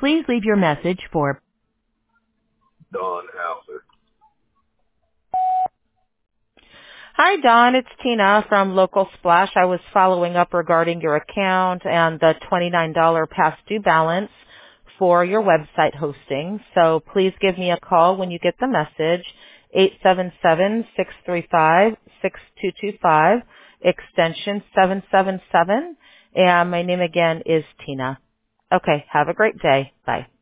Please leave your message for Don Hauser. Hi, Don. It's Tina from Local Splash. I was following up regarding your account and the $29 past due balance for your website hosting. So please give me a call when you get the message, 877-635-6225, extension 777. And my name again is Tina. Okay, have a great day. Bye.